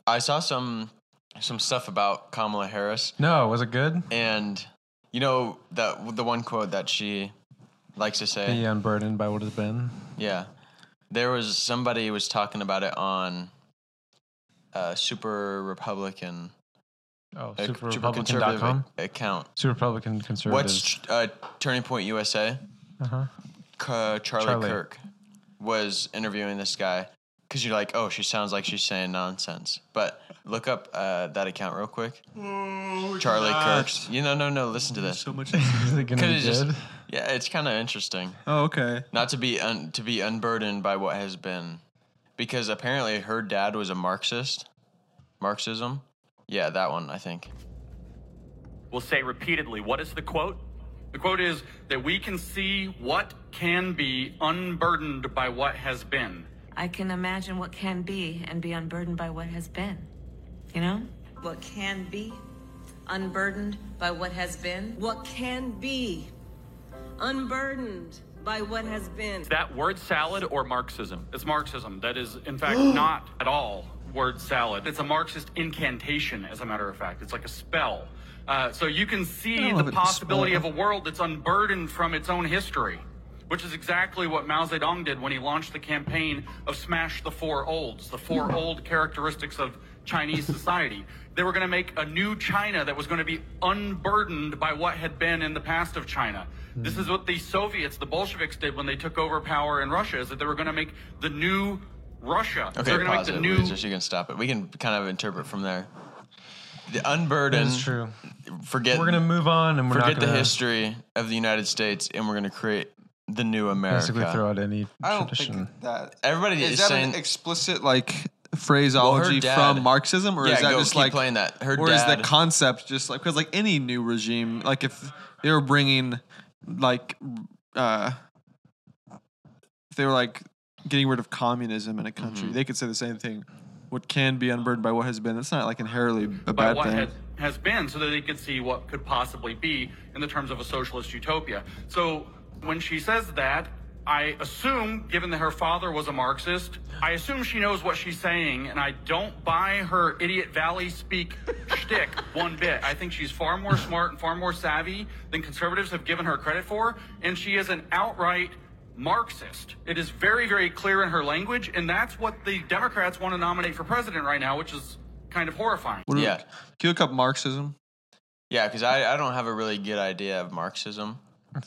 I saw some stuff about Kamala Harris, No, was it good? and you know that the one quote that she likes to say. Be unburdened by what has been. Yeah, there was somebody who was talking about it on Super Republican. Oh, Super superrepublican.com. conservative account. Super Republican conservatives. What's Turning Point USA? Uh-huh. Charlie Kirk was interviewing this guy because you're like, oh, she sounds like she's saying nonsense. But look up that account real quick. Charlie Kirk's. No. Listen to this. So much. Is it gonna be good? Yeah, it's kind of interesting. Oh, okay. Not to be unburdened by what has been, because apparently her dad was a Marxism. Yeah, that one, I think. Will say repeatedly, what is the quote? The quote is that we can see what can be unburdened by what has been. I can imagine what can be and be unburdened by what has been. You know? What can be unburdened by what has been. What can be unburdened by what has been. Is that word salad or Marxism? It's Marxism. That is, in fact, not at all word salad. It's a Marxist incantation, as a matter of fact. It's like a spell. So you can see the possibility of a world that's unburdened from its own history, which is exactly what Mao Zedong did when he launched the campaign of Smash the Four Olds, the four old characteristics of Chinese society. They were going to make a new China that was going to be unburdened by what had been in the past of China. This is what the Soviets, the Bolsheviks, did when they took over power in Russia, is that they were going to make the new Russia. Okay, They're going to make pause the it, new... Louise, you can stop it. We can kind of interpret from there. The unburdened. That's true. Forget. We're gonna move on, and we're forget not gonna the history of the United States, and we're gonna create the new America. basically throw out any I don't tradition. think that. Everybody Is is that saying. an explicit phraseology dad- from Marxism, or Yeah, is that go, just keep playing that. Her or is the dad- concept just because any new regime, if they were bringing if they were getting rid of communism in a country, they could say the same thing. What can be unburdened by what has been. That's not inherently a by bad what thing. has been, so that they could see what could possibly be in the terms of a socialist utopia. So when she says that, I assume, given that her father was a Marxist, I assume she knows what she's saying, and I don't buy her idiot valley speak shtick one bit. I think she's far more smart and far more savvy than conservatives have given her credit for, and she is an outright Marxist. It is very, very clear in her language, and that's what the Democrats want to nominate for president right now, which is kind of horrifying. Yeah. Can you look up Marxism? Yeah, because I don't have a really good idea of Marxism.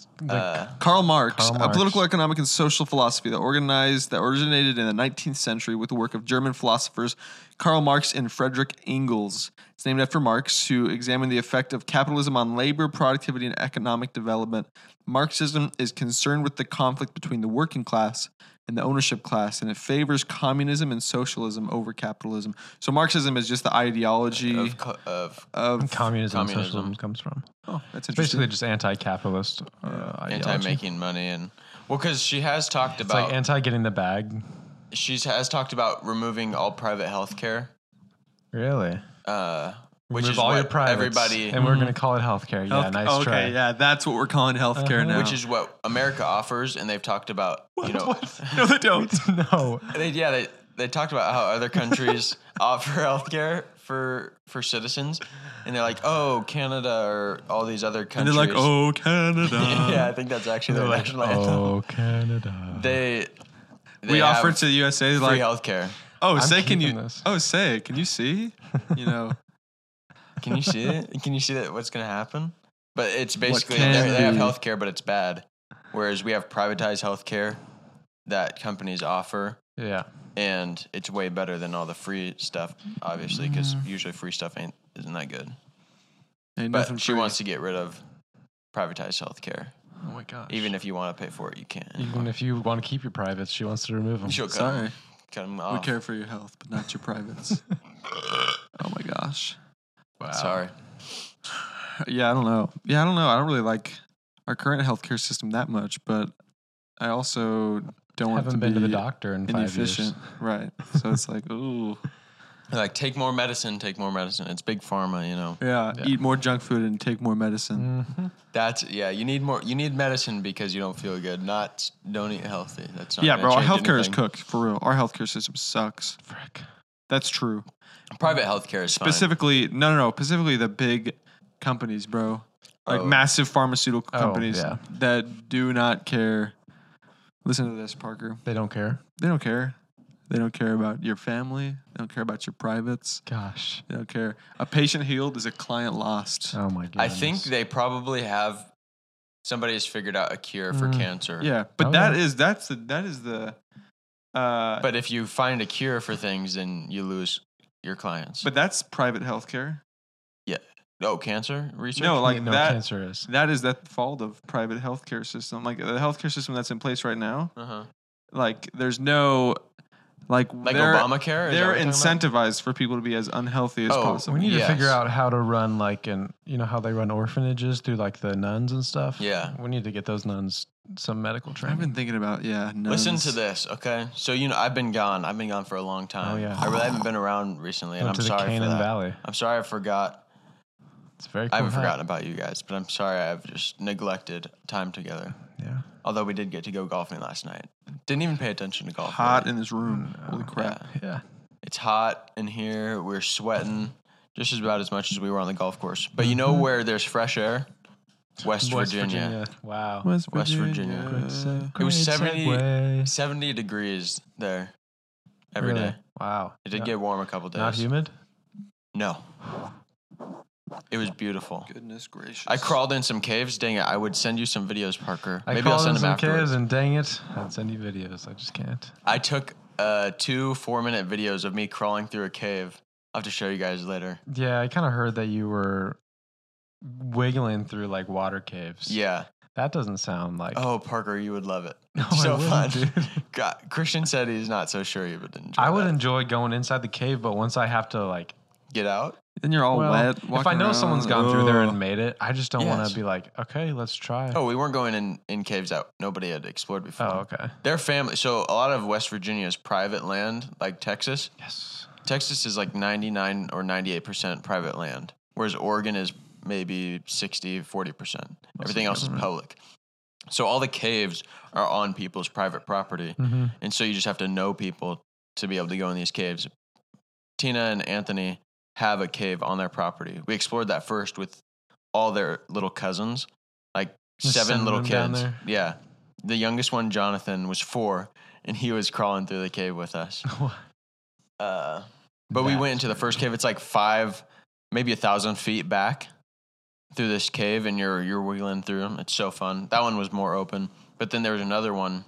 Karl Marx, Karl a Marx. political, economic, and social philosophy that originated in the 19th century with the work of German philosophers Karl Marx and Friedrich Engels. It's named after Marx, who examined the effect of capitalism on labor, productivity, and economic development. Marxism is concerned with the conflict between the working class and the ownership class, and it favors communism and socialism over capitalism. So Marxism is just the ideology Of communism and Communism. socialism comes from. Oh, that's It's interesting. basically just anti-capitalist ideology. anti-making money and because she has talked It's about like anti-getting the bag. she has talked about removing all private health care, Really? which Remove is all what your privates, everybody and we're gonna call it healthcare. Yeah, nice okay, try. yeah, that's what we're calling healthcare now. which is what America offers, and they've talked about no, they don't. No. they talked about how other countries offer healthcare for citizens, and they're like, oh, Canada or all these other And countries. they're like, oh, Canada. yeah, I think that's actually They're their like, national anthem. oh, Canada. They We have offer it to the USA free like, healthcare. oh, I'm say, can you? keeping this. Oh, say, can you see? You know, Can you see it? Can you see that what's going to happen? But it's basically can they have be. healthcare, but it's bad. Whereas we have privatized healthcare that companies offer, Yeah. and it's way better than all the free stuff. Obviously, because usually free stuff isn't that good. ain't But nothing she free. wants to get rid of privatized healthcare. Oh my gosh. Even if you want to pay for it, you can. Even if you want to keep your privates, she wants to remove them. She'll cut Sorry. them We off. care for your health, but not your privates. Oh my gosh. Wow. Sorry. Yeah, I don't know. I don't really like our current healthcare system that much, but I also don't want Haven't to been be to the doctor in 5 years. inefficient. Right. So it's like, ooh. Like, take more medicine, take more medicine. It's big pharma, you know. Yeah, Yeah. eat more junk food and take more medicine. You need more. You need medicine because you don't feel good. Don't eat healthy. That's not Yeah, gonna bro, our change healthcare is anything. cooked, for real. Our healthcare system sucks. Frick. That's true. Private healthcare is fine. Specifically, no. Specifically, the big companies, bro. Like Oh. massive pharmaceutical Oh, companies yeah. that do not care. Listen to this, Parker. They don't care. They don't care. They don't care about your family. They don't care about your privates. Gosh. They don't care. A patient healed is a client lost. Oh my god. I think they probably have. Somebody has figured out a cure for cancer. Yeah, but Oh, that yeah. is the. But if you find a cure for things, then you lose your clients. But that's private healthcare. yeah. Oh, cancer research? No, like no that. cancer is. That is the fault of private healthcare system. Like the healthcare system that's in place right now. Uh-huh. Like there's no. Like they're- Obamacare? Is that They're what you're talking about? incentivized for people to be as unhealthy as Oh, possible. We need Yes. to figure out how to run how they run orphanages through like the nuns and stuff. Yeah. We need to get those nuns some medical I've training. been thinking about Listen nuns. to this, okay? So I've been gone. I've been gone for a long time. Oh, yeah. I really haven't been around recently, and Went I'm to the sorry for Canaan that. Valley. I'm sorry I forgot. It's very cool. I haven't hat. forgotten about you guys, but I'm sorry I've just neglected time together. Yeah. Although we did get to go golfing last night. Didn't even pay attention to golf. Hot really. in this room. Holy crap. Yeah. Yeah. It's hot in here. We're sweating just about as much as we were on the golf course. But you know where there's fresh air? West Virginia. Wow. West Virginia. It was 70, segue. 70 degrees there every day. Really? Wow. It did No- get warm a couple days. Not humid? No. It was beautiful. Goodness gracious. I crawled in some caves. Dang it. I would send you some videos, Parker. I Maybe I'll called send in them some afterwards. caves and dang it, I'd send you videos. I just can't. I took 2 4-minute videos of me crawling through a cave. I'll have to show you guys later. Yeah, I kind of heard that you were wiggling through like water caves. Yeah. That doesn't sound like. Oh, Parker, you would love it. No, It's I so fun. wouldn't, dude. God, Christian said he's not so sure he would enjoy I would that. enjoy going inside the cave, but once I have to like, Get out? Then you're all well, wet. if I walking know around. someone's gone through there and Ugh. made it, I just don't want Yes. to be like, okay, let's try. Oh, we weren't going in caves that nobody had explored before. Oh, okay. Their family. So a lot of West Virginia is private land, like Texas. Yes. Texas is like 99 or 98% private land, whereas Oregon is maybe 60, 40%. Everything else is public. So all the caves are on people's private property. Mm-hmm. And so you just have to know people to be able to go in these caves. Tina and Anthony have a cave on their property. We explored that first with all their little cousins, like Just 7 sending little them down kids. there? Yeah. The youngest one, Jonathan, was 4, and he was crawling through the cave with us. But we went into the first cave. It's like 5, maybe 1,000 feet back through this cave, and you're wiggling through them. It's so fun. That one was more open. But then there was another one.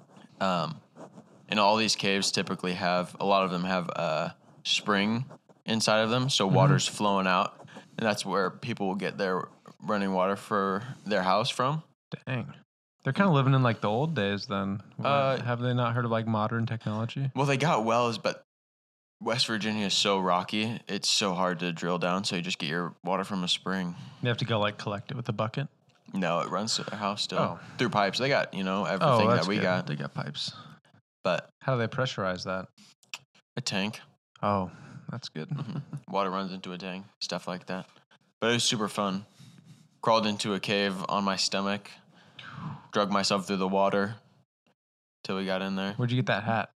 And all these caves typically have, a lot of them have a spring inside of them, so water's flowing out, and that's where people will get their running water for their house from. Dang. They're kind of living in like the old days then. Uh, Have they not heard of like modern technology? Well, they got wells, but West Virginia is so rocky, it's so hard to drill down, so you just get your water from a spring. They have to go like collect it with a bucket. No, it runs to their house still. Oh. Through pipes. They got, everything that's that we good. got. They got pipes. But How do they pressurize that? a tank. Oh, that's good. Water runs into a tank. Stuff like that. But it was super fun. Crawled into a cave on my stomach. Drug myself through the water till we got in there. Where'd you get that hat?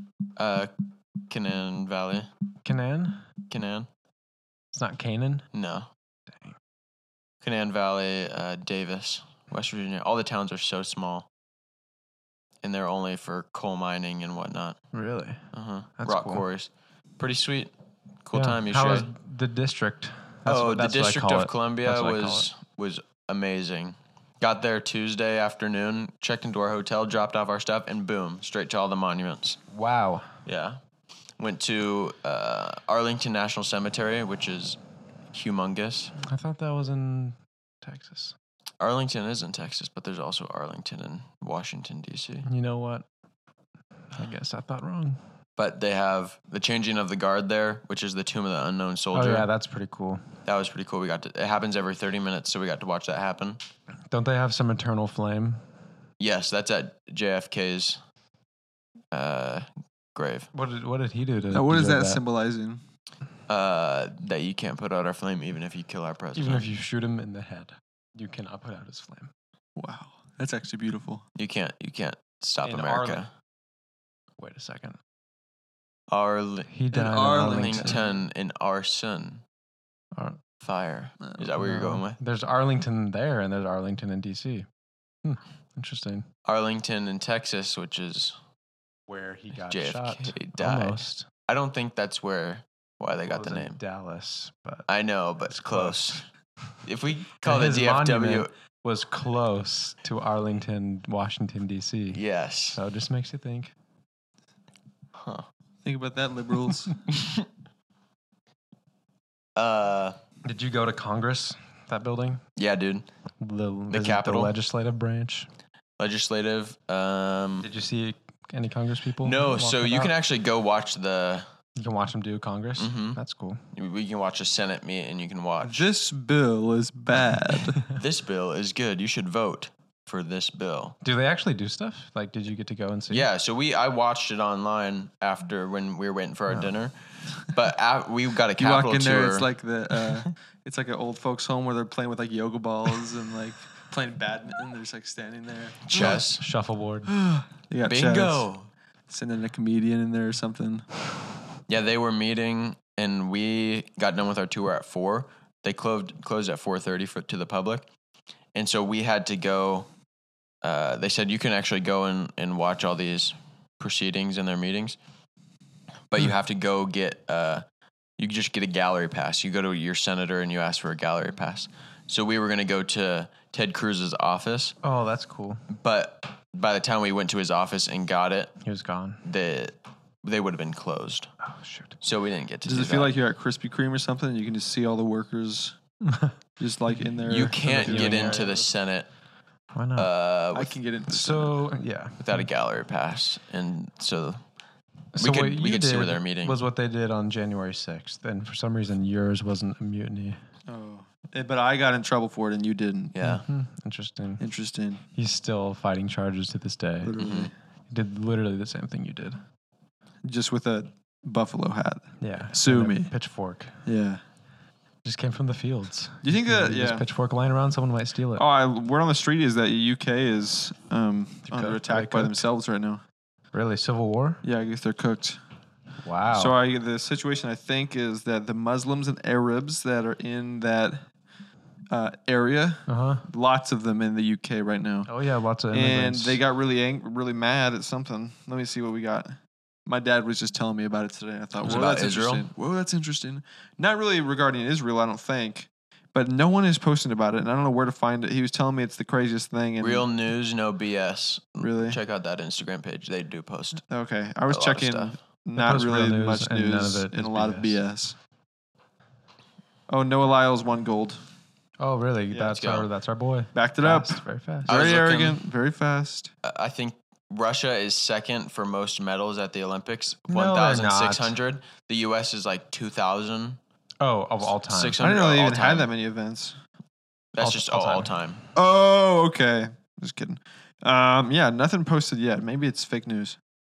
Canaan Valley. Canaan? Canaan? It's not Canaan? No. Canaan Valley, Davis, West Virginia. All the towns are so small. And they're only for coal mining and whatnot. Really? Uh-huh. That's Rock cool. quarries. Pretty sweet. Cool Yeah. time. You How should. was the district? The that's what I District call of it. Columbia That's what I call was amazing. Got there Tuesday afternoon, checked into our hotel, dropped off our stuff, and boom, straight to all the monuments. it. Wow. Yeah. Went to Arlington National Cemetery, which is humongous. I thought that was in Texas. Arlington is in Texas, but there's also Arlington in Washington, D.C. You know what? I guess I thought wrong. But they have the changing of the guard there, which is the Tomb of the Unknown Soldier. Oh, yeah, that's pretty cool. That was pretty cool. It happens every 30 minutes, so we got to watch that happen. Don't they have some eternal flame? Yes, that's at JFK's grave. What did he do to What is deserve that symbolizing? That you can't put out our flame even if you kill our president. Even if you shoot him in the head, you cannot put out his flame. Wow, that's actually beautiful. You can't stop In America. Arlington. Wait a second. He died in Arlington in arson. Fire. Is that where you're going with? There's Arlington there, and there's Arlington in D.C. Interesting. Arlington in Texas, which is Where he got JFK shot. died. Almost. I don't think that's why they got the It was in name. Dallas, but I know, but it's close. If we call And the his DFW, monument was close to Arlington, Washington, D.C. yes. So it just makes you think. Huh. Think about that, liberals. Did you go to Congress, that building? Yeah, dude. The Capitol? The legislative branch? Legislative. Did you see any Congress people? No, walking so you about? can actually go watch You can watch them do Congress? Mhm. That's cool. we can watch a Senate meet and you can watch. This bill is bad. This bill is good. You should vote for this bill. Do they actually do stuff? Like, did you get to go and see? Yeah, so I watched it online after when we were waiting for our dinner. But we got a You walk Capitol in tour. there, it's like it's like an old folks' home where they're playing with like yoga balls and like playing badminton. They're just like standing there. chess. Shuffleboard. You got Bingo. chess. Sending a comedian in there or something. Yeah, they were meeting and we got done with our tour at 4. They closed at 4:30 to the public. And so we had to go. They said you can actually go and watch all these proceedings and their meetings, but you have to go get you just get a gallery pass. You go to your senator and you ask for a gallery pass. So we were going to go to Ted Cruz's office, Oh, that's cool. but by the time we went to his office and got it, He was gone. they would have been closed. Oh, shoot. So we didn't get to. Does do it feel that. like you're at Krispy Kreme or something? You can just see all the workers just like in there. You can't viewing get into area. the Senate Why not? I can get into so, yeah. without a gallery pass, and so So we what could you see where did they're meeting. was what they did on January 6th. And for some reason, yours wasn't a mutiny. Oh, but I got in trouble for it and you didn't. Yeah, Interesting. Interesting. He's still fighting charges to this day. Literally. He did literally the same thing you did. Just with a buffalo hat. Yeah. Sue And a me. Pitchfork. Yeah. Just came from the fields. Do you think that? This Yeah. pitchfork lying around, someone might steal it. Word on the street is that UK is under Are attack they by cooked? themselves right now. Really? Civil War? Yeah, I guess they're cooked. Wow. So the situation I think is that the Muslims and Arabs that are in that area, Uh-huh. lots of them in the UK right now, Oh, yeah, lots of and immigrants. they got really mad at something. Let me see what we got. My dad was just telling me about it today. I thought, Was whoa, it about that's Israel? interesting. Whoa, that's interesting. Not really regarding Israel, I don't think. But no one is posting about it, and I don't know where to find it. He was telling me it's the craziest thing. And real news, no BS. Really? Check out that Instagram page. They do post. Okay, I was a lot of checking. stuff. Not post really real news much and none news of it and is a lot of BS. BS. Oh, Noah Lyles won gold. Oh, really? let's go. That's our boy. Backed it up. Fast, very fast. I was Very looking- arrogant. Very fast. I think Russia is second for most medals at the Olympics, No, they're 1,600. The U.S. is like 2,000. Oh, of all time. 600 I didn't know they all even time. had that many events. That's All- just all all time. time. Oh, okay. Just kidding. Yeah, nothing posted yet. Maybe it's fake news.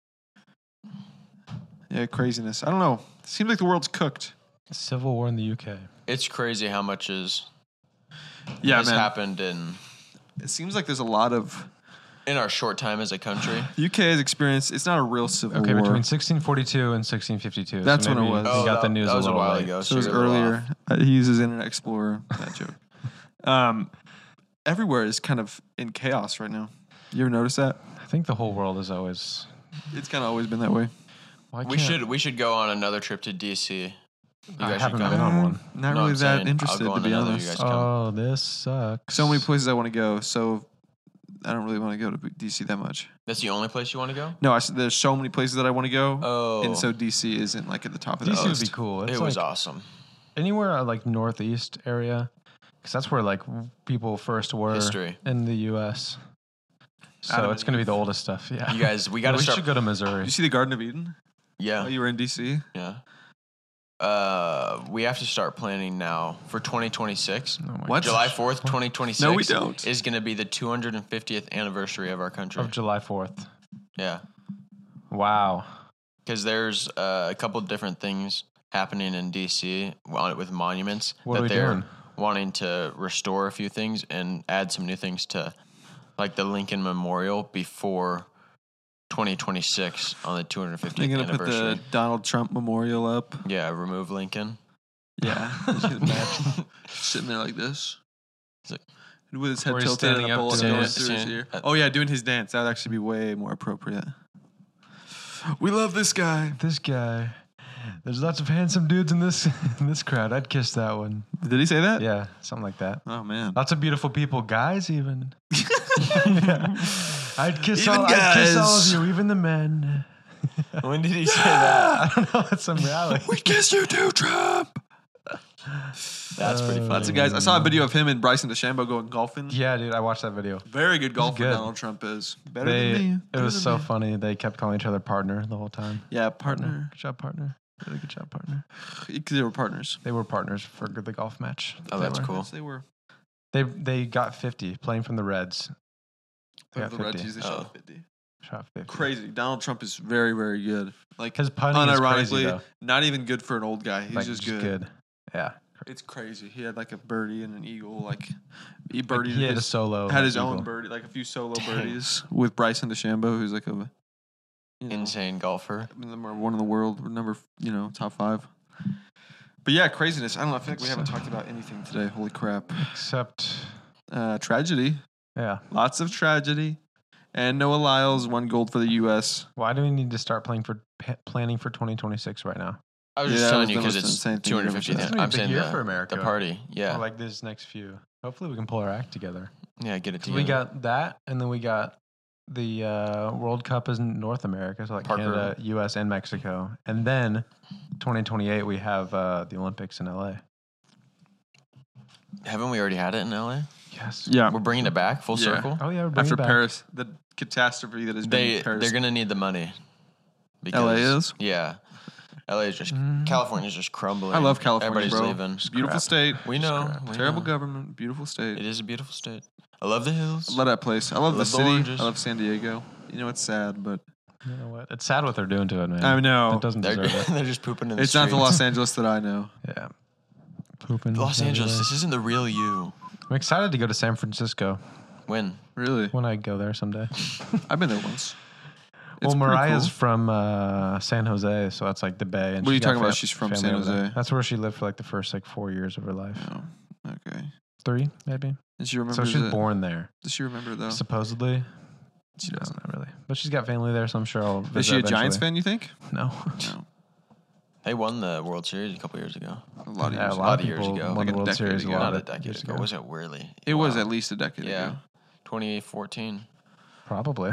Yeah, craziness. I don't know. Seems like the world's cooked. Civil War in the UK. It's crazy how much has Yeah, man. happened in It seems like there's a lot of our short time as a country. UK has experienced. It's not a real civil Okay, war. between 1642 and 1652. That's when it maybe was. You Oh, got the news that was a little while late. ago. So it was you're a little earlier. off. He uses Internet Explorer. That joke. Everywhere is kind of in chaos right now. You ever notice that? I think the whole world is always. It's kind of always been that way. Why We should go on another trip to DC. You I guys should haven't come. been on one. Not No, really I'm that saying, interested, I'll go to on be another, you honest. guys come. Oh, this sucks. So many places I want to go. So I don't really want to go to DC that much. That's the only place you want to go? No, there's so many places that I want to go. Oh. And so DC isn't like at the top of the DC would list. be cool. It's It was like awesome. anywhere like northeast area, because that's where like people first were History. in the U.S. So Adam it's and going to be Eve. the oldest stuff. Yeah, You guys, we got to we start. should go to Missouri. Did you see the Garden of Eden? Yeah. Oh, you were in DC? Yeah. We have to start planning now for 2026. Oh my What? July 4th, 2026. No, we don't. Is going to be the 250th anniversary of our country. Of July 4th. Yeah. Wow. Because there's a couple different things happening in DC with monuments What are that we they're doing? wanting to restore a few things and add some new things to, like the Lincoln Memorial before 2026 on the 250th They're gonna put anniversary. the Donald Trump memorial up. Yeah, remove Lincoln. Yeah, just gonna imagine sitting there like this, He's like- with his head Or he's tilted and standing a up bullet doing going it. through his ear. Stand- Oh yeah, doing his dance. That would actually be way more appropriate. We love this guy. This guy. There's lots of handsome dudes in this crowd. I'd kiss that one. Did he say that? Yeah, something like that. Oh man. Lots of beautiful people, guys. Even. Yeah. I'd kiss Even all. I'd kiss all guys. of you, even the men. When did he say that? I don't know. It's some rally. We kiss you too, Trump. That's pretty Lots funny. of guys. I saw a video of him and Bryson DeChambeau going golfing. Yeah, dude. I watched that video. Very good golfer good. Donald Trump is. Better than me. It Better was than so me. funny. They kept calling each other partner the whole time. Yeah, partner. Good job, partner. Really good job, partner. Because they were partners. They were partners for the golf match. Oh, They that's were. cool. Yes, they were. They got 50 playing from the Reds. They Of got the Reds 50. usually shot 50. Shot 50. Crazy. Donald Trump is very, very good. Like, His punting is crazy, unironically, though. not even good for an old guy. He's Like, just good. Yeah. It's crazy. He had like a birdie and an eagle. Like he Like, birdied. he had a his, solo. had his eagle. own birdie, like a few solo Dang. birdies with Bryson DeChambeau, who's like a Insane golfer. number one in the world, top 5. But yeah, craziness. I don't know. I feel like we haven't talked about anything today. Holy crap! Except, Tragedy. yeah. Lots of tragedy. And Noah Lyles won gold for the U.S. Why do we need to start planning for 2026 right now? I was Yeah, just that telling was you the because most it's insane thing you've ever 250th. said. It's gonna be a I'm big saying year for America. the party. Yeah, Or like this next few. Hopefully, we can pull our act together. yeah, get it 'Cause together. we got that, and then we got the World Cup is in North America, so like Parker. Canada, U.S., and Mexico, and then 2028 we have the Olympics in LA. Haven't we already had it in LA? Yes. Yeah. We're bringing it back full Yeah. circle. Oh yeah. We're bringing After it back. Paris, the catastrophe that has been Paris. They're gonna need the money. LA is? Yeah. LA is just California's just crumbling. I love California, Everybody's bro. leaving. It's a beautiful crap. state. We know. we Terrible know. government. Beautiful state. It is a beautiful state. I love the hills. I love that place. I love the Love the city. oranges. I love San Diego. You know, it's sad, but You know what? It's sad what they're doing to it, man. I know. It doesn't They're, deserve it. they're just pooping in the it's not the streets. Los Angeles that I know. Yeah. Pooping. Los Angeles. everywhere. This isn't the real you. I'm excited to go to San Francisco When? Really? when I go there someday. I've been there once. Well, It's pretty Mariah's cool. from San Jose, so that's like the Bay. And What are you she's got talking about? She's from family San over there. Jose. That's where she lived for like the first like 4 years of her life. Oh, okay. 3, maybe. And she remembers So she's it. born there, Does she remember though? supposedly. She No, doesn't. not really. But she's got family there, so I'm sure I'll visit Is she a Giants eventually. fan, you think? No. No. They won the World Series a couple years ago. A lot of Yeah, years. a ago. lot of years people ago. won Like the a World decade Series ago. a lot Not a of decade years ago. Was it really? It was Wow. at least a decade Yeah. ago. 2014. Probably.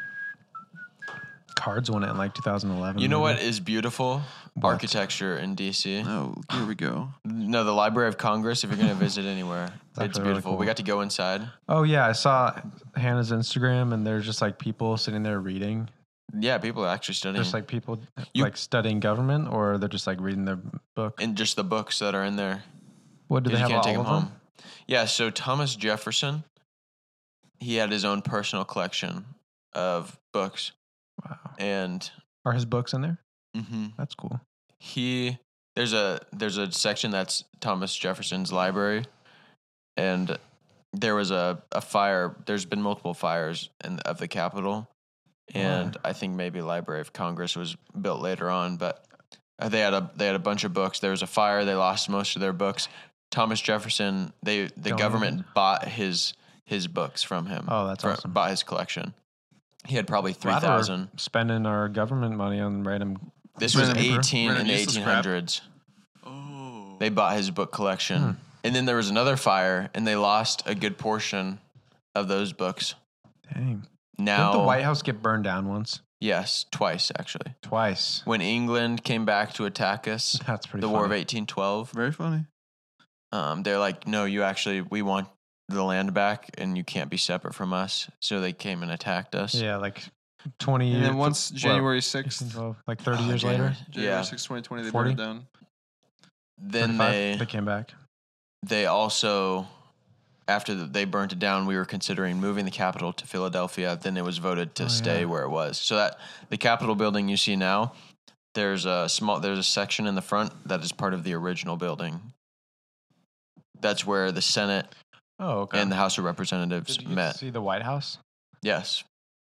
Cards won it in like 2011. You know maybe. what is beautiful? What? Architecture in DC. Oh, here we go. No, the Library of Congress. If you're going to visit anywhere, That's it's really beautiful. cool. We got to go inside. Oh yeah, I saw Hannah's Instagram, and there's just like people sitting there reading. Yeah, people are actually studying. Just like people You- like studying government, or they're just like reading their book. and just the books that are in there. What do they You have? can't All take of them them? home. Yeah, so Thomas Jefferson, he had his own personal collection of books, Wow. and Are his books in there? mhm, That's cool. there's a section that's Thomas Jefferson's library, and there was a fire. There's been multiple fires of the Capitol, and I think maybe Library of Congress was built later on, but they had a bunch of books. There was a fire. They lost most of their books. Thomas Jefferson, the government bought his books from him. Oh, that's awesome. Bought his collection. He had probably Wow, they were 3,000. spending our government money on random. This was Random paper? 18 in Random the useless crap? 1800s. Oh. They bought his book collection. And then there was another fire, and they lost a good portion of those books. Dang. Now, Didn't the White House get burned down once? yes, twice actually. Twice. When England came back to attack us, That's pretty. the War of funny. 1812, Very funny. they're like, no, we want the land back, and you can't be separate from us. So they came and attacked us. Yeah, like 20 And years. then once January 6th, 1812, like 30 Oh, years January. later. January Yeah. 6th, 2020, they 40? burned it down. Then 35, they came back. they also, after they burnt it down, we were considering moving the Capitol to Philadelphia. Then it was voted to stay yeah. where it was. So that the Capitol building you see now, there's a section in the front that is part of the original building. That's where the Senate Oh, okay. and the House of Representatives Did you get met. to see the White House? Yes.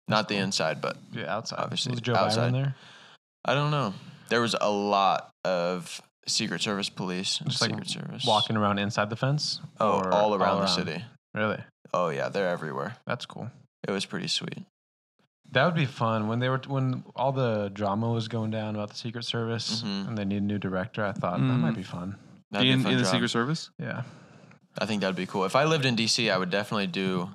Not the inside, but Yeah, outside. Obviously, Was Joe outside. Byron there? I don't know. There was a lot of Secret Service police. Just like Secret Service walking around inside the fence? Oh, Or all around the city. Really? Oh yeah, they're everywhere. That's cool. It was pretty sweet. That would be fun when all the drama was going down about the Secret Service and they need a new director. I thought that might be fun. That'd be a in fun the job. Secret Service? Yeah. I think that'd be cool. If I lived in DC, I would definitely do.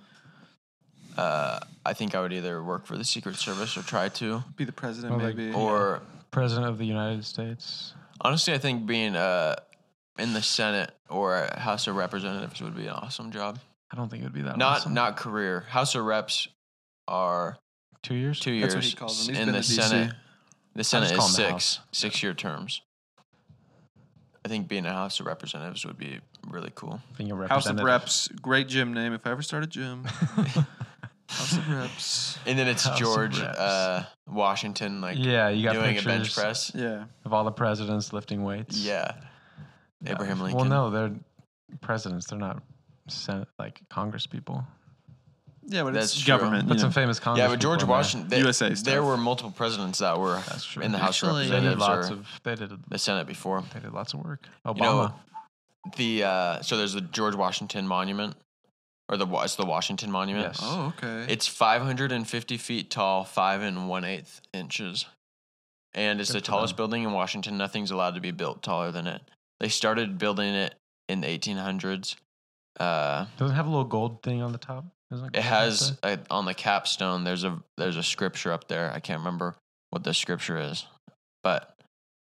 I think I would either work for the Secret Service or try to, Be the president, Or like- maybe. or President of the United States. honestly, I think being in the Senate or House of Representatives would be an awesome job. I don't think it would be that Not awesome. not career. House of Reps are 2 years? 2 years. That's what he calls them. He's in been the to DC. Senate. The Senate just call is them the House. 6-year terms. I think being a House of Representatives would be really cool. Being a House of representative. Reps. Great gym name. If I ever start a gym. House of Reps. And then it's House of George Reps. Washington, like Yeah, you got doing a pictures bench press. Yeah. of all the presidents lifting weights. Yeah, Abraham Well, Lincoln. no, they're presidents. They're not like Congress people. Yeah, but That's it's true. government. But you some know. famous Congress Yeah, but George people in there. Washington, USA there stuff. were multiple presidents that were That's true. in the House of Actually, They did Representatives lots or of. They did. the Senate before. They did lots of work. You Obama. know, so there's the George Washington Monument, or it's the Washington Monument. Yes. Oh, okay. It's 550 feet tall, 5 1/8 inches, and it's Good the for tallest them. building in Washington. Nothing's allowed to be built taller than it. They started building it in the 1800s. Doesn't it have a little gold thing on the top? Isn't It gold has on the on the capstone. There's a scripture up there. I can't remember what the scripture is, but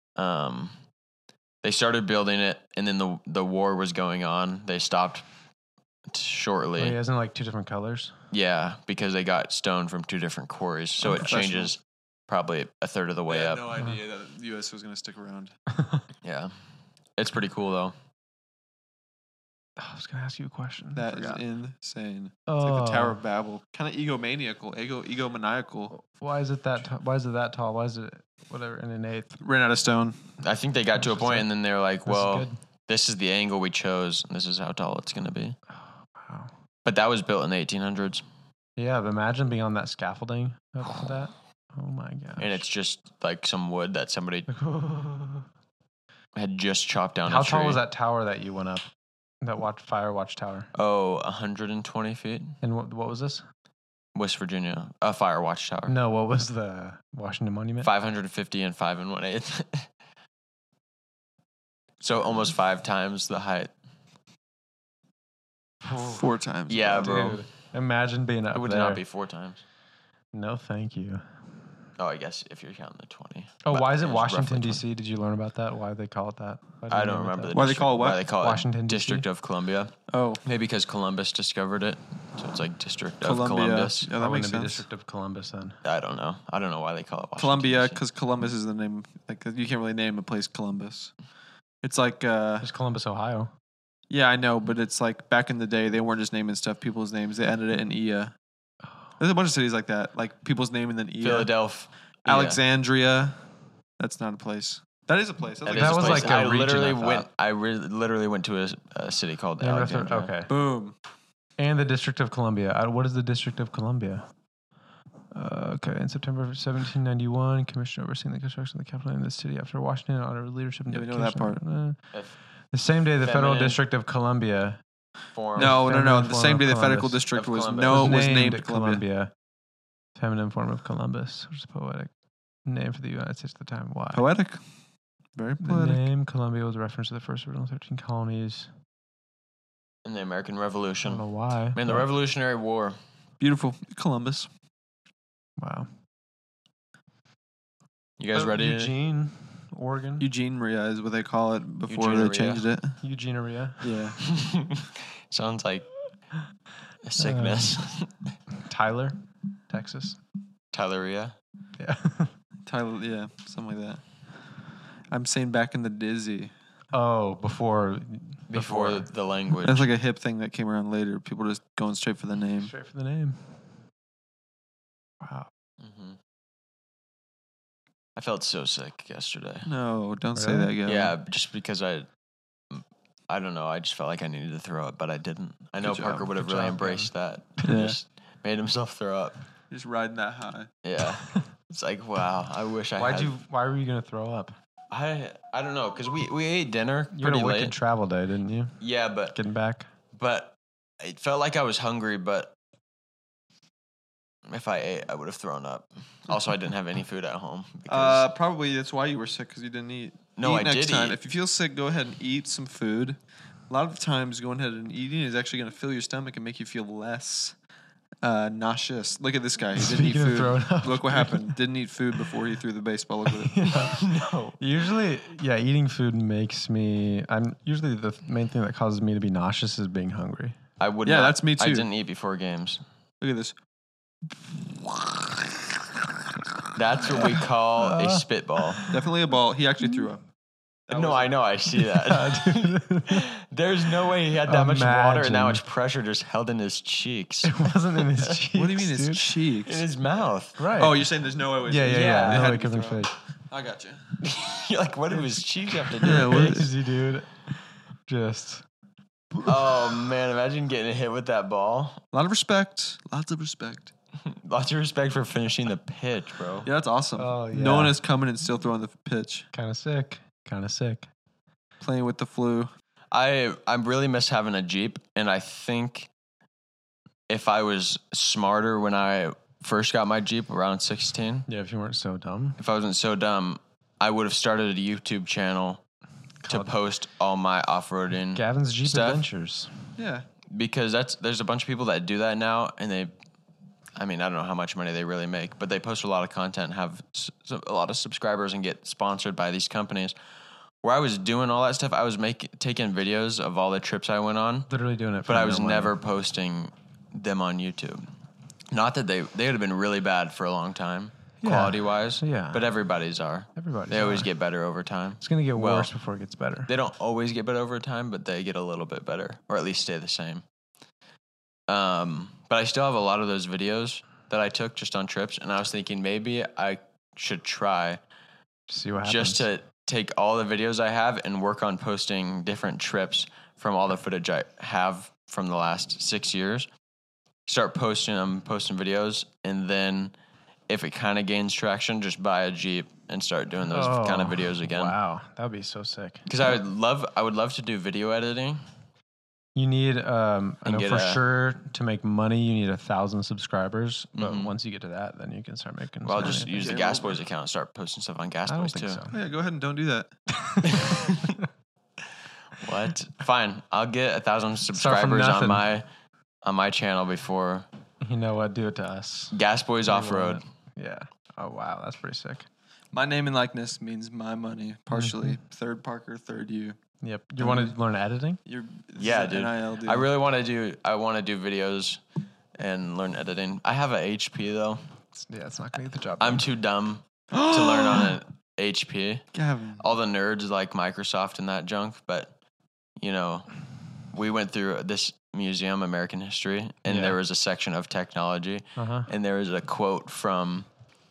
they started building it, and then the war was going on. They stopped shortly. side? Wait, isn't it like two different colors? Yeah, because they got stone from 2 different quarries, so it Professional. changes probably a third of the way I up. had no idea that the U.S. was going to stick around. Yeah, it's pretty cool though. I was gonna ask you a question. That is Forgot. insane. It's like the Tower of Babel. Kind of egomaniacal, egomaniacal. Why is it that? Why is it that tall? Why is it whatever in an eighth? Ran out of stone. I think they got to a Interesting. point, and then they're like, This is "Well, good. this is the angle we chose, and this is how tall it's going to be." Wow. But that was built in the 1800s, Yeah, but imagine being on that scaffolding up to that. Oh my gosh. and it's just like some wood that somebody had just chopped down. How a tree. tall was that tower that you went up? That fire watch tower. Oh, 120 feet. And what was this? West Virginia, a fire watch tower. No, what was the Washington Monument? 550 and 5 1/8. So almost 5 times the height. 4 times. Yeah, bro. Dude, imagine being up It would there. not be 4 times. No, thank you. Oh, I guess if you're counting the 20. Oh, But why is it it's Washington roughly 20. D.C.? Did you learn about that? Why they call it that? Why do I you don't know about remember that? Why they call it what? Why they call Washington, it D.C.? District of Columbia. Oh, Maybe because Columbus discovered it, so it's like District of Columbia. Columbus. Yeah, Why that wouldn't makes it be sense. District of Columbus then? I don't know. I don't know why they call it Washington. Columbia, DC. because Columbus is the name. Like you can't really name a place Columbus. It's like, It's Columbus, Ohio. yeah, I know, but it's like back in the day they weren't just naming stuff people's names. They ended it in ia. There's a bunch of cities like that, like people's name and then ia. Philadelphia. Alexandria. That's not a place. That is a place. That's That like is was a place. like a I region, literally I thought. went. I literally went to a city called Named after- Alexandria. okay. boom. And the District of Columbia. What is the District of Columbia? Okay, in September of 1791, commissioner overseeing the construction of the capital in the city after Washington under leadership. and Yeah, we know that dedication. part. The same day, the Federal Feminine. District of Columbia Form. No. Feminine The form same of day the Federal Columbus. District Of was Columbus. was named Columbia. Feminine form of Columbus, which is a poetic name for the United States at the time. Why? Poetic. Very The poetic. name Columbia was a reference to the first original 13 colonies. in the American I don't Revolution. know why. Man, the but- Revolutionary War. Beautiful. Columbus. Wow. You guys ready? Eugene, Oregon. Eugene Maria is what they call it before they Eugene changed it. Eugene-aria. Yeah. Sounds like a sickness. Tyler, Texas. Tyleria. Yeah. Tyler, yeah, something like that. I'm saying back in the dizzy. Oh, before Before the language. That's like a hip thing that came around later. People just going straight for the name. Straight for the name. Wow. Mhm. I felt so sick yesterday. No, don't say Really? that, Gavin. Yeah, just because I don't know. I just felt like I needed to throw up, but I didn't. I know Good job. Parker would have Good really job, embraced that. Yeah. Just made himself throw up. Just riding that high. Yeah. It's like, wow, I wish I had. Why were you gonna throw up? I don't know, because we ate dinner You had pretty a wicked late. travel day, didn't you? Yeah, but Getting back. it felt like I was hungry, but if I ate, I would have thrown up. Also, I didn't have any food at home. Because, Probably that's why you were sick, because you didn't eat. No, Eat I next did time. eat. If you feel sick, go ahead and eat some food. A lot of times, going ahead and eating is actually going to fill your stomach and make you feel less nauseous. Look at this guy. He didn't eat Speaking of food. throwing up, Look what happened. Didn't eat food before he threw the baseball. Look at it. no. Usually, yeah, eating food makes me. I'm usually the main thing that causes me to be nauseous is being hungry. I would Yeah, not. that's me I too. didn't eat before games. Look at this. That's what we call a spitball. Definitely a ball. He actually threw up. No, I know. I see that. There's no way he had that much water and that Imagine. much pressure just held in his cheeks. It wasn't in his cheeks. What do you mean dude. his cheeks? In his mouth. Right. Oh, you're saying there's no way it was yeah, his- yeah, Yeah, yeah. it No had way to be coming thrown. fake. I got you. You're like, what do his cheeks have to do Yeah, with what this? Crazy, dude. Just. Oh, man. Imagine getting hit with that ball. A lot of respect. Lots of respect. Lots of respect for finishing the pitch, bro. Yeah, that's awesome. Oh, yeah. No one is coming and still throwing the pitch. Kind of sick. Kind of sick. Playing with the flu. I really miss having a Jeep, and I think if I was smarter when I first got my Jeep around 16, Yeah, if you weren't so dumb. if I wasn't so dumb, I would have started a YouTube channel to Called post all my off-roading Gavin's Jeep stuff. Adventures. Yeah. Because there's a bunch of people that do that now, and I don't know how much money they really make, but they post a lot of content, have a lot of subscribers, and get sponsored by these companies. Where I was doing all that stuff, I was taking videos of all the trips I went on, Literally doing it for but I was no money. never posting them on YouTube. Not that they would have been really bad for a long time, Yeah. quality-wise, Yeah. but everybody's are. They always get better over time. It's going to get Well, worse before it gets better. They don't always get better over time, but they get a little bit better, or at least stay the same. But I still have a lot of those videos that I took just on trips, and I was thinking maybe I should try See what happens. just to take all the videos I have and work on posting different trips from all the footage I have from the last 6 years. Start posting videos, and then if it kind of gains traction, just buy a Jeep and start doing those kind of videos again. Wow, that would be so sick. Because I would love to do video editing. You need, I know get for a- sure to make money, you need 1,000 subscribers. But Mhm. once you get to that, then you can start making. Well, I'll some just money. use the Gas Boys account and start posting stuff on Gas I don't Boys think too. so. Oh, yeah, go ahead and don't do that. What? Fine. I'll get 1,000 from subscribers nothing. on my channel before You know what? Do it to us. Gas Boys We Off Road. want it. Yeah. Oh wow, that's pretty sick. My name and likeness means my money, partially. Third Parker, third you. Yep. You want to learn editing? You're Yeah, dude. NIL deal. I really want to do. I want to do videos and learn editing. I have a HP though. Yeah, it's not gonna get the job. I'm too dumb to learn on an HP. Gavin. All the nerds like Microsoft and that junk, but you know, we went through this museum, American History, and Yeah. there was a section of technology, Uh-huh. and there was a quote from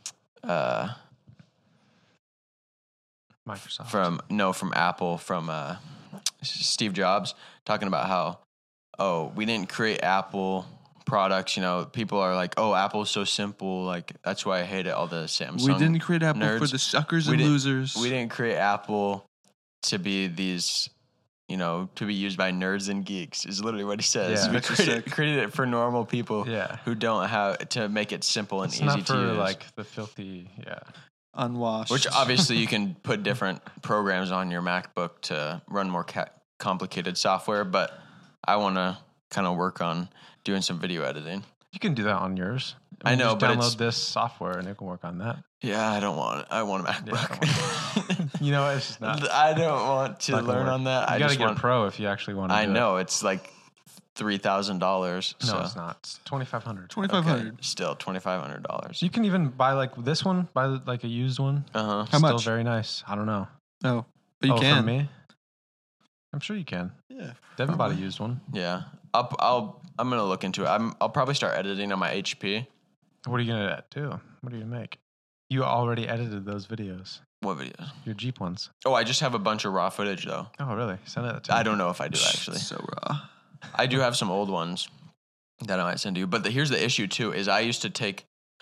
Microsoft. from Apple, from Steve Jobs, talking about how, we didn't create Apple products. You know, people are like, oh, Apple's so simple. Like, that's why I hate it. All the Samsung. We didn't create Apple for nerds. the suckers We and didn't- losers. We didn't create Apple to be these, to be used by nerds and geeks is literally what he says. Yeah. We Makes you sick. created it for normal people Yeah. who don't have to make it simple and It's easy not to for use. like the filthy. Yeah. Unwashed. Which obviously you can put different programs on your MacBook to run more complicated software, but I want to kind of work on doing some video editing. You can do that on yours. I know, just but download it's- this software and it can work on that. Yeah, I don't want it. I want a Yeah, I MacBook. You know, it's just not. I don't want to not gonna learn work. on that. You I gotta just get want. a pro if you actually want to. I do know it's like $3,000. It. No, so. it's not. It's 2,500. 2,500. Okay, still $2,500. You can even buy like this one, buy like a used one. Uh-huh. How Still much? very nice. I don't know. Oh, but you Oh, can. from me? I'm sure you can. Yeah. Devin bought a probably. used one. Yeah. I'm gonna look into it. I'll probably start editing on my HP. What are you gonna do? What are you gonna make? You already edited those videos. What videos? Your Jeep ones. Oh, I just have a bunch of raw footage though. Oh, really? Send it to me. I don't know if I do actually. So raw. I do have some old ones that I might send you. But here's the issue too: is I used to take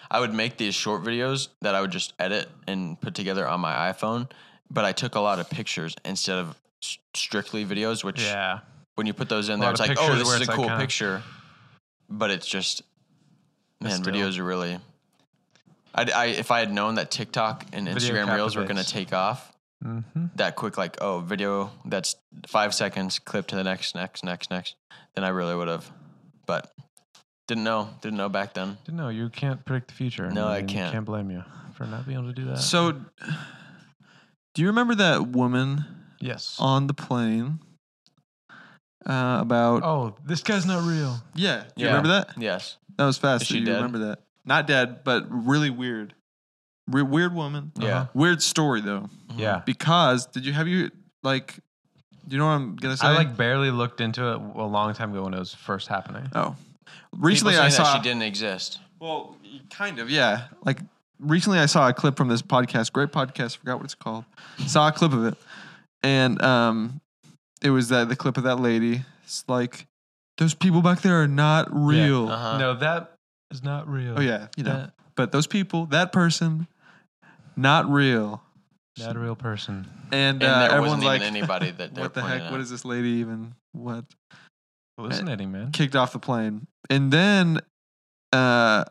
I would make these short videos that I would just edit and put together on my iPhone, but I took a lot of pictures instead of strictly videos, which when you put those in there, it's like, oh, this is a cool picture. But it's just, man, videos are really... if I had known that TikTok and Instagram Reels were going to take off that quick, like, oh, video that's 5 seconds, clip to the next, then I really would have. But didn't know back then. Didn't know. You can't predict the future. No, I can't. Can't blame you for not being able to do that. So, do you remember that woman? Yes. On the plane. About. Oh, this guy's not real. Yeah. Do you remember that? Yes. That was fast. Is she you dead? Remember that? Not dead, but really weird. Weird woman. Yeah. Weird story though. Yeah. Because do you know what I'm gonna say? I barely looked into it a long time ago when it was first happening. Oh. Recently I saw that she didn't exist. Well, kind of, yeah. Like recently I saw a clip from this podcast, great podcast, forgot what it's called. Saw a clip of it. And it was the clip of that lady. It's like, those people back there are not real. Yeah. No, that is not real. Oh yeah, but those people, that person, not real. Not a real person. And there everyone's wasn't even anybody that they're what the heck? out. What is this lady even? What? Hallucinating, man. Kicked off the plane, and then, but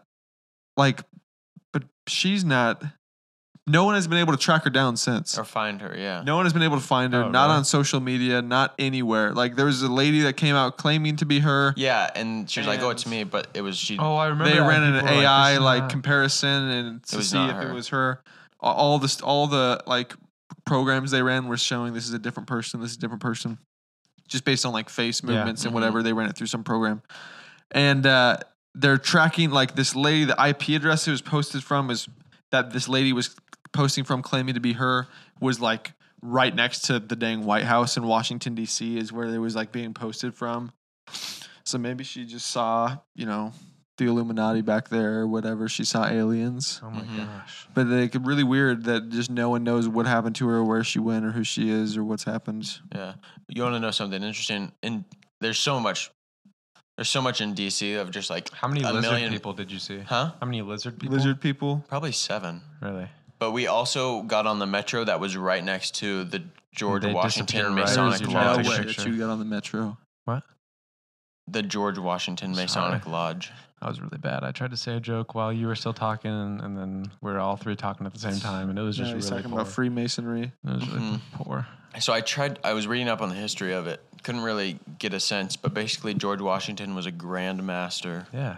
she's not. No one has been able to track her down since. Or find her, yeah. No one has been able to find her. Not on social media, not anywhere. Like, there was a lady that came out claiming to be her. Yeah, and she was like, oh, it's me, but it was she. Oh, I remember they ran an AI like comparison and to see if her. it was her. All the programs they ran were showing this is a different person, this is a different person. Just based on like face movements and whatever, they ran it through some program. And they're tracking like this lady, the IP address it was posted from is that this lady was posting from claiming to be her was like right next to the dang White House in Washington DC is where they was like being posted from. So maybe she just saw, the Illuminati back there or whatever. She saw aliens. Oh my gosh. But really weird that just no one knows what happened to her or where she went or who she is or what's happened. Yeah. You want to know something interesting? And there's so much in DC of just like how many lizard people did you see? Huh? How many lizard people? Lizard people? Probably 7. Really? But we also got on the metro that was right next to the George Washington Masonic There's Lodge. no way that you got on the metro. What? The George Washington Masonic Lodge. That was really bad. I tried to say a joke while you were still talking, and then we're all three talking at the same time, and it was just really talking poor. about Freemasonry. It was really poor. So I was reading up on the history of it. Couldn't really get a sense, but basically George Washington was a Grand Master. Yeah.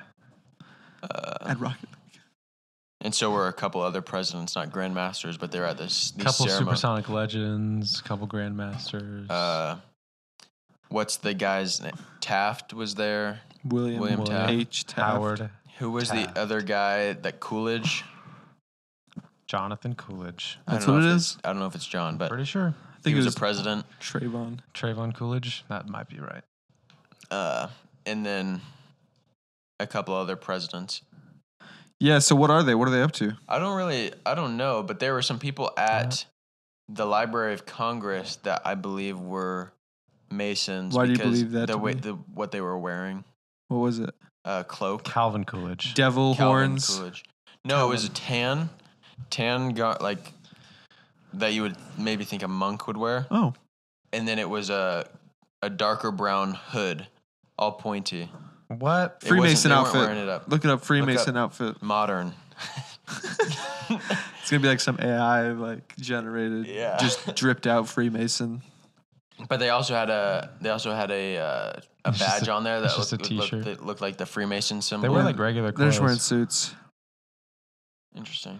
At Rocket. And so were a couple other presidents, not Grand Masters, but they're at these couple ceremonies. supersonic legends, couple Grand Masters. What's the guy's name? Taft was there. William Taft. H. Taft. Howard. Who was Taft. the other guy? That Coolidge? Jonathan Coolidge. That's what it is? I don't know if it's John, but Pretty sure. I think he was a president. Trayvon Coolidge. That might be right. And then a couple other presidents. Yeah, so what are they? What are they up to? I don't know, but there were some people at the Library of Congress that I believe were Masons. Why do you believe that? What they were wearing. What was it? Cloak. Calvin Coolidge. Devil Calvin horns. Coolidge. No, it was a tan got like that you would maybe think a monk would wear. Oh. And then it was a darker brown hood, all pointy. What? Freemason they outfit. weren't wearing it up. Look it up. Freemason outfit. Modern. It's gonna be like some AI generated, just dripped out Freemason. But they also had a badge on there that looked like the Freemason symbol. They wear like regular They're clothes. just wearing suits. Interesting.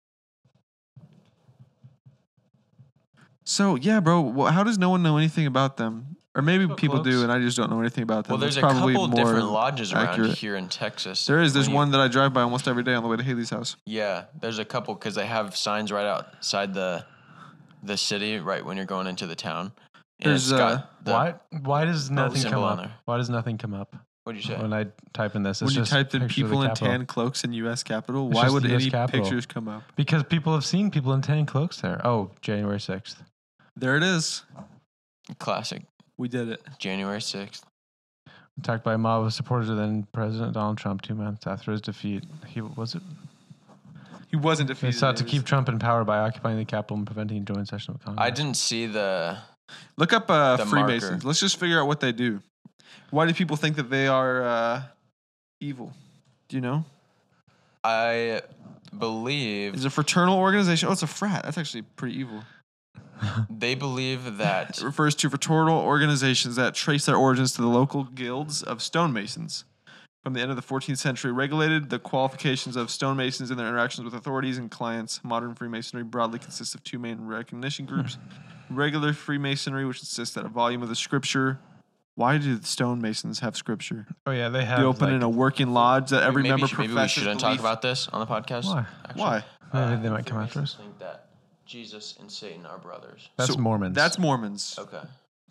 So yeah, bro. How does no one know anything about them? Or maybe people do, and I just don't know anything about them. Well, there's it's probably a couple more different lodges around accurate. here in Texas. There is. There's one that I drive by almost every day on the way to Haley's house. Yeah, there's a couple because they have signs right outside the city, right when you're going into the town. And There's why does nothing come symbol on up? there. Why does nothing come up? What'd you say? When I type in this, When it's you just typed in pictures of people the in Capitol. tan cloaks in U.S. Capitol, It's why just would the US any Capitol. pictures come up? Because people have seen people in tan cloaks there. Oh, January 6th. There it is. Classic. We did it. January 6th. Attacked by a mob of supporters of then President Donald Trump 2 months after his defeat. He wasn't They defeated. sought to keep Trump in power by occupying the Capitol and preventing a joint session of Congress. I didn't see the. Look up Freemasons. marker. Let's just figure out what they do. Why do people think that they are evil? Do you know? I believe It's a fraternal organization. Oh, it's a frat. That's actually pretty evil. they believe that. It refers to fraternal organizations that trace their origins to the local guilds of stonemasons. From the end of the 14th century, regulated the qualifications of stonemasons and their interactions with authorities and clients. Modern Freemasonry broadly consists of two main recognition groups. Regular Freemasonry, which insists that a volume of the scripture. Why do the stonemasons have scripture? Oh yeah, they have. Be open in a working lodge that every member Maybe we professes shouldn't belief. talk about this on the podcast. Why? actually. Why? Maybe they might come after Freemasons us. think that Jesus and Satan are brothers. That's So, Mormons. That's Mormons. Okay.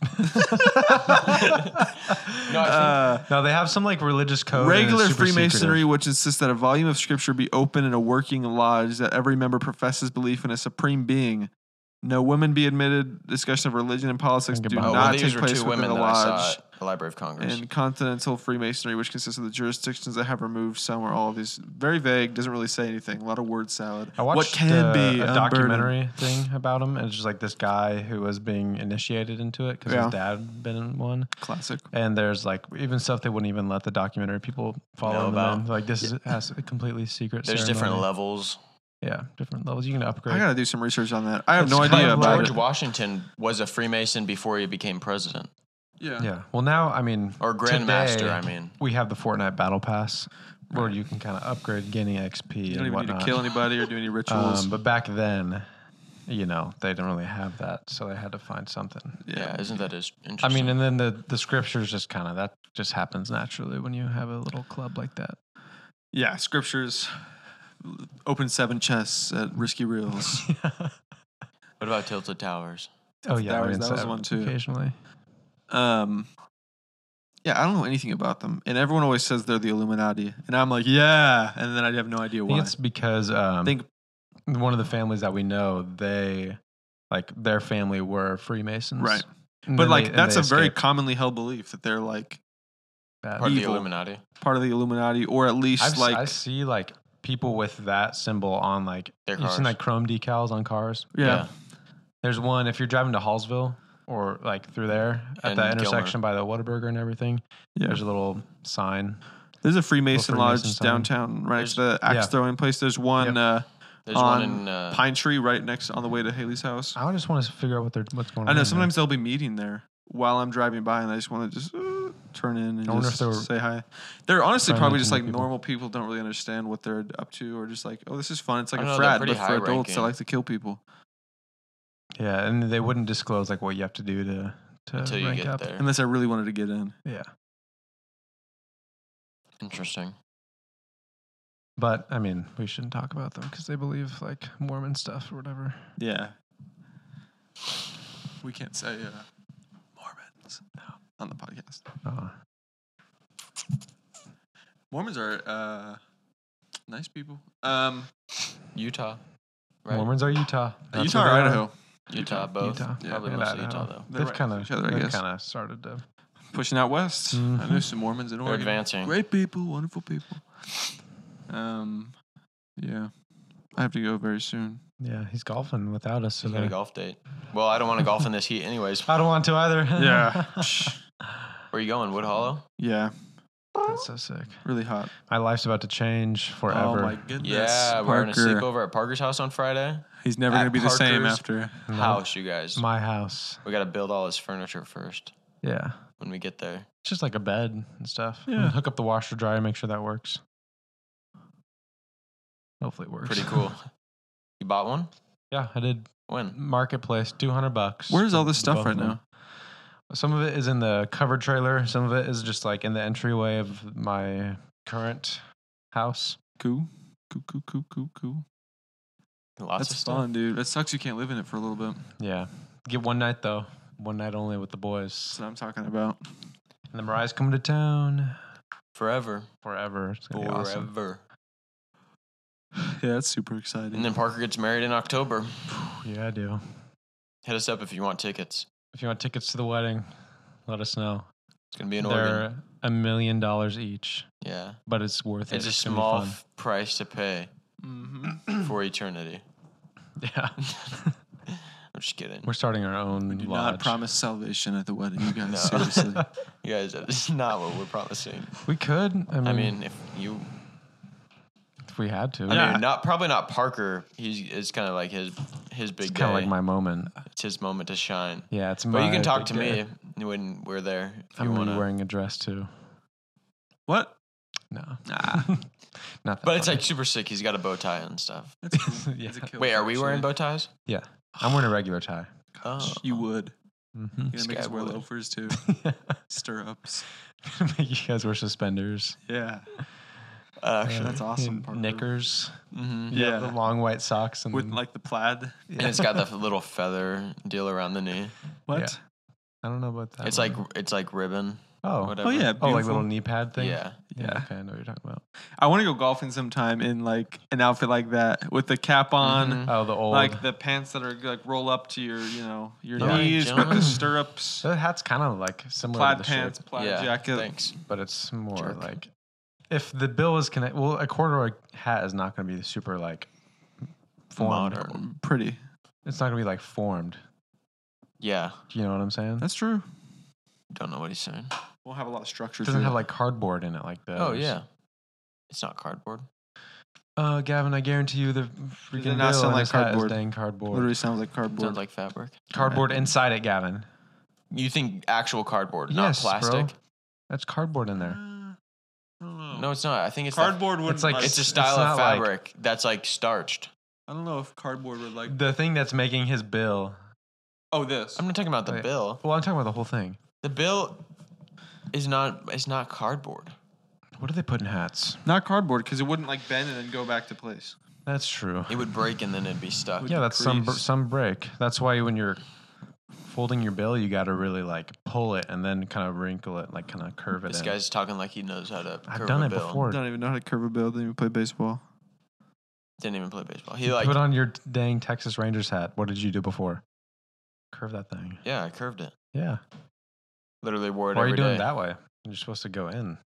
No, I No, they have some like religious code. and it's Regular super Freemasonry, secretive. which insists that a volume of scripture be open in a working lodge that every member professes belief in a supreme being. No women be admitted. Discussion of religion and politics Think do about it. not these take were place two within women the that I saw lodge. at the Library of Congress. And Continental Freemasonry, which consists of the jurisdictions that have removed some or all of these. Very vague, doesn't really say anything. A lot of word salad. I watched what can be a unburdened. documentary thing about him, and it's just like this guy who was being initiated into it because Yeah. his dad had been in one. Classic. And there's like even stuff they wouldn't even let the documentary people follow Know them about. in. Like this has a completely secret. There's different ceremony. levels. Yeah, different levels. You can upgrade. I gotta do some research on that. I have It's no kind idea of about George it. Washington was a Freemason before he became president. Yeah. Well, now I mean, Or Grandmaster, today, I mean. we have the Fortnite Battle Pass, where you can kind of upgrade, gaining XP You and don't even whatnot. need to kill anybody or do any rituals. But back then, you know, they didn't really have that, so they had to find something. Yeah, isn't that I interesting? mean, and then the scriptures just kind of that just happens naturally when you have a little club like that. Yeah, scriptures. Open 7 chests at Risky Reels. what about Tilted Towers? Oh yeah, That I was- mean, that was one too. Occasionally, Yeah, I don't know anything about them, and everyone always says they're the Illuminati, and I'm like, yeah, and then I have no idea I think why. it's because I think one of the families that we know, they like their family were Freemasons, Right. And but then like they- and that's they a very escaped commonly held belief that they're like bad. Part of the Evil. Illuminati. part of the Illuminati, or at least I see like people with that symbol on like Their you've cars. seen like chrome decals on cars. yeah. There's one if you're driving to Hallsville or like through there at And that Gilmer. intersection by the Whataburger and everything. Yeah. There's a little sign. There's a Freemason Little lodge Freemason sign. downtown, right next to the axe Yeah. throwing place. There's one Yep. There's on one in Pine Tree, right next on the way to Haley's house. I just want to figure out what's going on. I know there. sometimes they'll be meeting there while I'm driving by, and I just want to just turn in and I wonder just if they were say hi. They're honestly friendly probably to just new like people. normal people don't really understand what they're up to, or just like, oh, this is fun. It's like I a know, they're frat, pretty but for adults that high-ranking. like to kill people. Yeah, and they wouldn't disclose like what you have to do to until you rank get up. there. Unless I really wanted to get in. Yeah, Interesting. but I mean, we shouldn't talk about them because they believe like Mormon stuff or whatever. Yeah. We can't say Mormons on the podcast. Mormons are nice people. Utah. Right? Mormons are Utah. That's Utah where or they are. Idaho? Utah, both. Utah. Yeah, Probably And mostly Idaho. Utah, though. They're They've right kind next of to each other, I guess. kind of started to. Pushing out west. I know Mhm. some Mormons in They're Oregon. advancing. Great people, wonderful people. Yeah. I have to go very soon. Yeah, he's golfing without us You got a today. golf date. Well, I don't want to golf in this heat anyways. I don't want to either. Yeah. Where are you going? Wood Hollow? Yeah. That's so sick. Really hot. My life's about to change forever. Oh my goodness. Yeah, we're going to Parker. sleep over at Parker's house on Friday. He's never At going to be the same Parker's after. No. House, you guys. My house. We got to build all his furniture first Yeah. when we get there. It's just like a bed and stuff. Yeah. And hook up the washer dryer, make sure that works. Hopefully it works. Pretty cool. You bought one? Yeah, I did. When? Marketplace, $200. Where's all this for stuff both right of them. now? Some of it is in the covered trailer. Some of it is just like in the entryway of my current house. Cool. Lots That's of stuff. fun, dude. That sucks you can't live in it for a little bit. Yeah. Get one night though. One night only with the That's boys. what I'm talking about. And then Mariah's coming to town Forever. forever. It's gonna be awesome. Forever. Yeah, that's super exciting. And then Parker gets married in October. Yeah, I do. Hit us up if you want tickets. If you want tickets to the wedding, let us know. It's going to be in Oregon. They're $1 million each, Yeah. but it's worth it. It's a gonna be small fun. price to pay for eternity. Yeah. I'm just kidding. We're starting our own Do lodge. not promise salvation at the wedding, you guys. Seriously. You guys, that's not what we're promising. We could. I mean, if we had to. I mean, probably not Parker. It's kind of like his big day. Kind of like my moment. It's his moment to shine. Yeah, it's. But you can talk big to day. me when we're there. If I'm you gonna want be to. wearing a dress too. What? No, Nah. not that. But it's funny. like super sick. He's got a bow tie and stuff. That's cool. Yeah. It's a kill Wait, are we actually. wearing bow ties? Yeah, I'm wearing a regular tie. Oh, You would. Mm-hmm. You're gonna make guy us wear would. loafers too. Stirrups. Make you guys wear suspenders. Yeah. actually, That's awesome. And Parker. knickers. Mhm. Yeah. The long white socks and With like the plaid. And it's got the little feather deal around the knee. What? Yeah. I don't know about that. It's one. like ribbon. oh whatever. Oh yeah. oh like beautiful. little knee pad thing. Yeah. Yeah. Okay, I know what you're talking about. I want to go golfing sometime in like an outfit like that with the cap on. Mhm. Oh, the old. Like the pants that are like roll up to your, your Yeah. knees with Gentlemen. the stirrups, that hat's kind of like similar plaid to the pants, shape, plaid Yeah. jacket. Thanks. but it's more Jerk. like if the bill is connected. Well, a corduroy hat is not going to be super like formed. Modern. Pretty. It's not going to be like formed. Yeah. You know what I'm saying? That's true. Don't know what he's saying. We'll have a lot of structure. It doesn't to have it. like cardboard in it like the. Oh others. yeah. It's not cardboard. Gavin, I guarantee you the freaking not bill sound in like his hat is cardboard? dang cardboard. Literally sounds like cardboard. Sounds like fabric. Cardboard inside it, Gavin. You think actual cardboard, not Yes, plastic? bro. That's cardboard in there. I don't know. No, it's not. I think it's Cardboard wouldn't it's like- like. It's a It's style not of like- fabric that's like starched. I don't know if cardboard would like. The thing that's making his bill. Oh, this. I'm not talking about the Wait. bill. Well, I'm talking about the whole thing. The bill is not. It's not cardboard. What do they put in hats? Not cardboard because it wouldn't like bend and then go back to place. That's true. It would break and then it'd be stuck. Yeah, that's crease. some break. That's why when you're folding your bill, you got to really like pull it and then kind of wrinkle it, like kind of curve it This in. guy's talking like he knows how to. I've curve done a it bill. before. Don't even know how to curve a bill. Didn't even play baseball. Didn't even play baseball. He like. Put on your dang Texas Rangers hat. What did you do before? Curve that thing. Yeah, I curved it. Yeah. Literally wore it Why are every you doing day. it that way? You're supposed to go in.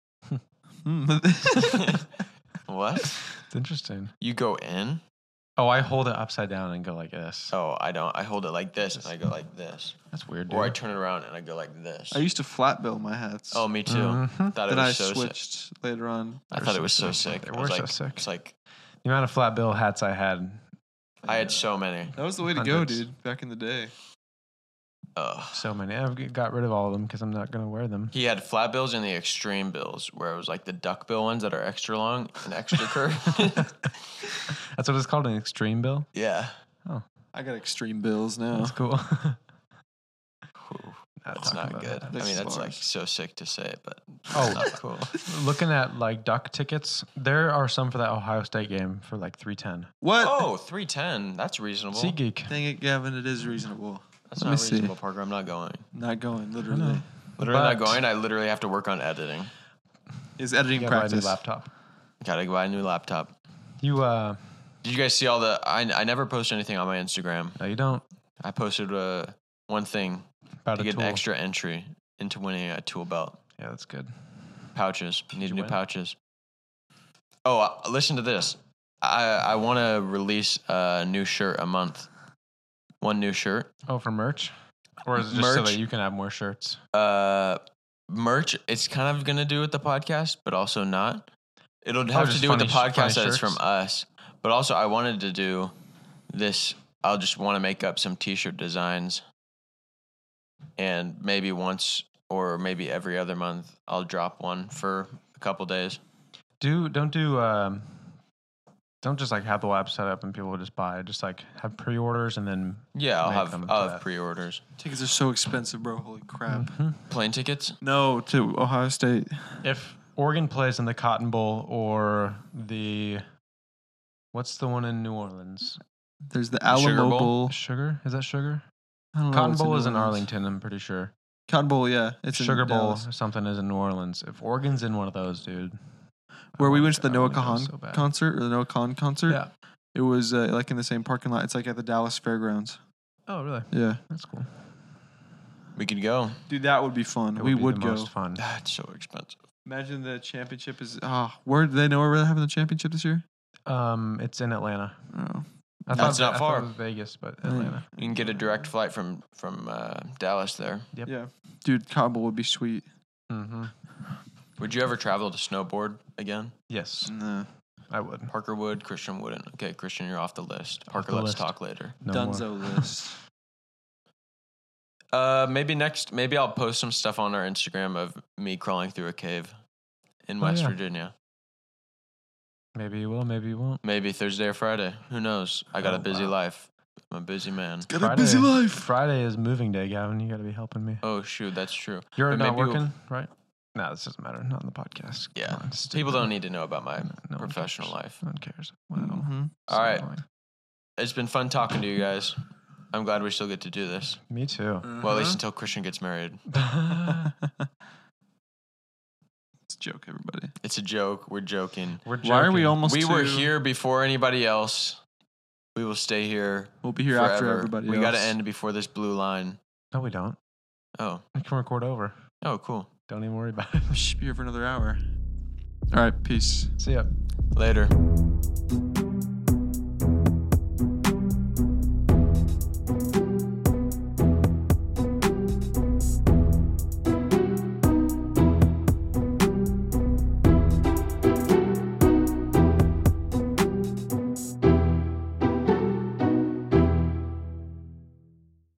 What? It's interesting. You go in? Oh, I hold it upside down and go like this. Oh, I don't. I hold it like this and I go like this, That's weird, or I dude. turn it around and I go like this. I used to flat bill my hats. Oh, me too. Mhm. Thought it then I was so sick. switched later on. I thought it was so sick. They I were was so like, sick. It's like The amount of flat bill hats I had. I had so many. That was the way to go, Hundreds. dude. Back in the day. Ugh. So many. I've got rid of all of them because I'm not going to wear them. He had flat bills and the extreme bills, where it was like the duck bill ones that are extra long and extra curved. That's what it's called, an extreme bill. Yeah. I got extreme bills now. That's cool. Whew. Not That's talking not about good. that. I This mean, is that's like bars. so sick to say, but Oh. it's not cool. Looking at like duck tickets, there are some for that Ohio State game for like $310. What? Oh, 310. That's reasonable. SeatGeek. Dang it, Gavin. It is reasonable. That's Let not me see. reasonable, Parker. I'm not going. Not going, I literally. know. Literally not But- going. I literally have to work on editing. Is editing You gotta buy a new practice. laptop. Gotta buy a new laptop. You Did you guys see all the? I never post anything on my Instagram. no, you don't. I posted one thing About to a get tool. an extra entry into winning a tool belt. Yeah, that's good. Pouches. Need you new win? pouches. Oh, listen to this. I want to release a new shirt a month. One new shirt. Oh, for merch? Or is it just so Merch. that you can have more shirts? Merch. It's kind of gonna do with the podcast, but also not. It'll have to just do with the funny podcast that it's shirts? from us. But also, I wanted to do this. I'll just want to make up some T-shirt designs, and maybe once or maybe every other month, I'll drop one for a couple days. Don't just like have the web set up and people will just buy it. Just like have pre-orders and then Yeah, I'll Make them have to that. pre-orders. Tickets are so expensive, bro. Holy crap. Mm-hmm. Plane tickets. No, to Ohio State. if Oregon plays in the Cotton Bowl or the what's the one in New Orleans? There's the Sugar Alamo Bowl? Bowl. Sugar? Is that Sugar? I don't know Cotton what's Bowl New is in Orleans. Arlington, I'm pretty sure. Cotton Bowl, yeah. It's Sugar in Bowl Dallas. or something is in New Orleans. If Oregon's in one of those, dude. Where I we wanna went to the go- I Noah wanna go Kahan so bad. concert or the Noah Kahan concert. Yeah. It was like in the same parking lot. It's like at the Dallas Fairgrounds. Oh, really? Yeah. That's cool. We could go. Dude, that would be fun. It we be would the go. most fun. That's so expensive. Imagine the championship is. Where do they know where they're having the championship this year? It's in Atlanta. Oh. That's not far. I thought it was Vegas, but Atlanta. You can get a direct flight from Dallas there. Yep. Yeah. Dude, Kabul would be sweet. Mm-hmm. Would you ever travel to snowboard again? Yes, Nah. I would. Parker would. Christian wouldn't. Okay, Christian, you're off the list. Parker, the let's list. talk later. No Dunzo more. list. Maybe I'll post some stuff on our Instagram of me crawling through a cave in West yeah. Virginia. Maybe you will. Maybe you won't. Maybe Thursday or Friday. Who knows? I got a busy life. I'm a busy man. Got a busy life. Friday is moving day, Gavin. You got to be helping me. Oh shoot, that's true. You're But not maybe working, right? No, this doesn't matter. Not on the podcast. Yeah. Come on, just People do it. don't need to know about my No one professional cares. life. No one cares. Wow. Mm-hmm. All right. annoying. It's been fun talking to you guys. I'm glad we still get to do this. Me too. Well, at least until Christian gets married. It's a joke, everybody. It's a joke. We're joking. We're Why are we joking. almost We were to- here before anybody else. We will stay here. We'll be here forever. after everybody We else. got to end before this blue line. No, we don't. Oh. We can record over. Oh, cool. Don't even worry about it. Should be here for another hour. All right, peace. See ya. Later.